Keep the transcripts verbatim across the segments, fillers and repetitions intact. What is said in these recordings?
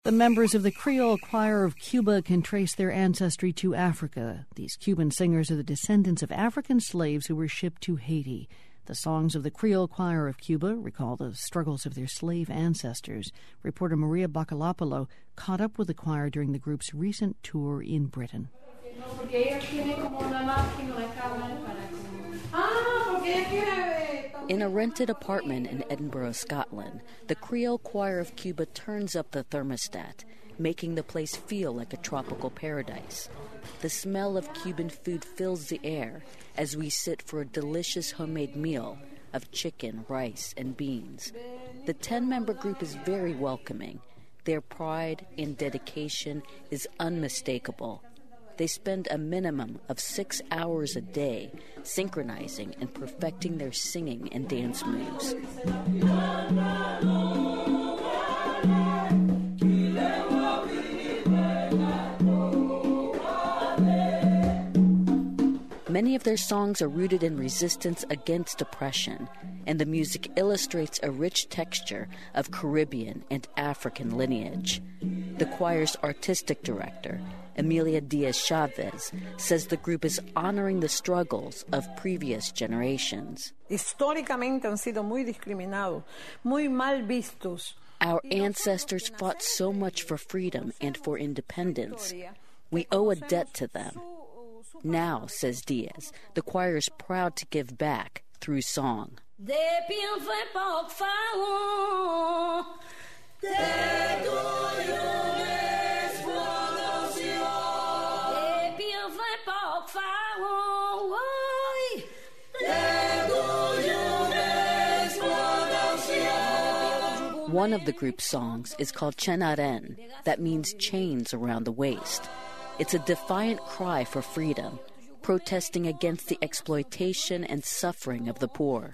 The members of the Creole Choir of Cuba can trace their ancestry to Africa. These Cuban singers are the descendants of African slaves who were shipped to Haiti. The songs of the Creole Choir of Cuba recall the struggles of their slave ancestors. Reporter Maria Bacalopolo caught up with the choir during the group's recent tour in Britain. In a rented apartment in Edinburgh, Scotland, the Creole Choir of Cuba turns up the thermostat, making the place feel like a tropical paradise. The smell of Cuban food fills the air as we sit for a delicious homemade meal of chicken, rice, and beans. The ten-member group is very welcoming. Their pride and dedication is unmistakable. They spend a minimum of six hours a day synchronizing and perfecting their singing and dance moves. Many of their songs are rooted in resistance against oppression, and the music illustrates a rich texture of Caribbean and African lineage. The choir's artistic director, Emilia Diaz-Chavez, says the group is honoring the struggles of previous generations. Históricamente han sido muy discriminados, muy mal vistos. Our ancestors fought so much for freedom and for independence. We owe a debt to them. Now, says Diaz, the choir is proud to give back through song. One of the group's songs is called Chenaren, that means chains around the waist. It's a defiant cry for freedom, protesting against the exploitation and suffering of the poor.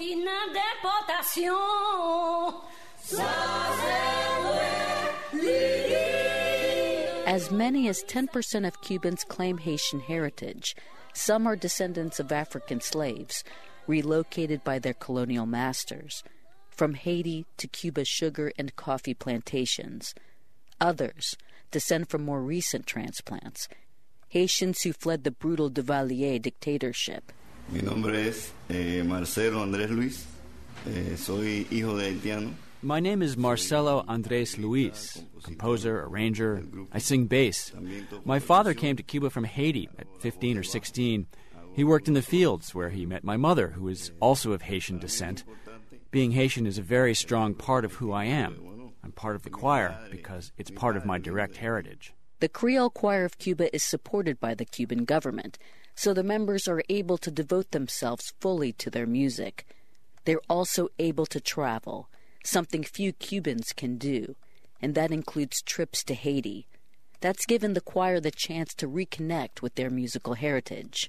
As many as ten percent of Cubans claim Haitian heritage. Some are descendants of African slaves, relocated by their colonial masters, from Haiti to Cuba's sugar and coffee plantations. Others descend from more recent transplants, Haitians who fled the brutal Duvalier dictatorship. Mi nombre es eh, Marcelo Andrés Luis. Eh, soy hijo de haitiano. My name is Marcelo Andres Luis, composer, arranger. I sing bass. My father came to Cuba from Haiti at fifteen or sixteen. He worked in the fields where he met my mother, who is also of Haitian descent. Being Haitian is a very strong part of who I am. I'm part of the choir because it's part of my direct heritage. The Creole Choir of Cuba is supported by the Cuban government, so the members are able to devote themselves fully to their music. They're also able to travel, something few Cubans can do, and that includes trips to Haiti. That's given the choir the chance to reconnect with their musical heritage.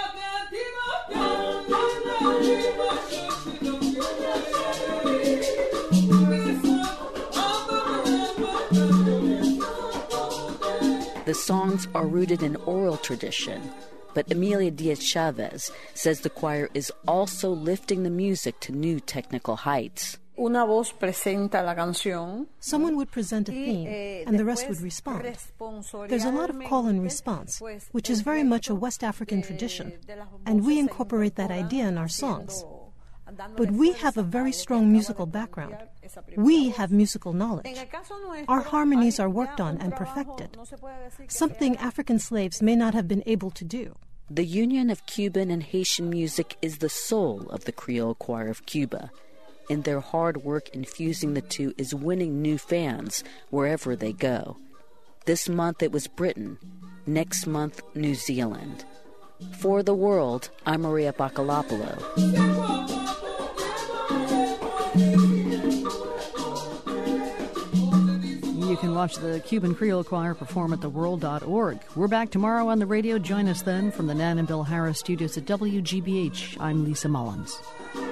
The songs are rooted in oral tradition, but Emilia Diaz-Chavez says the choir is also lifting the music to new technical heights. Una voz presenta la canción. Someone would present a theme, and the rest would respond. There's a lot of call and response, which is very much a West African tradition, and we incorporate that idea in our songs. But we have a very strong musical background. We have musical knowledge. Our harmonies are worked on and perfected, something African slaves may not have been able to do. The union of Cuban and Haitian music is the soul of the Creole Choir of Cuba, and their hard work infusing the two is winning new fans wherever they go. This month it was Britain, next month New Zealand. For the World, I'm Maria Bacalopolo. You can watch the Cuban Creole Choir perform at the world dot org. We're back tomorrow on the radio. Join us then from the Nan and Bill Harris studios at W G B H. I'm Lisa Mullins.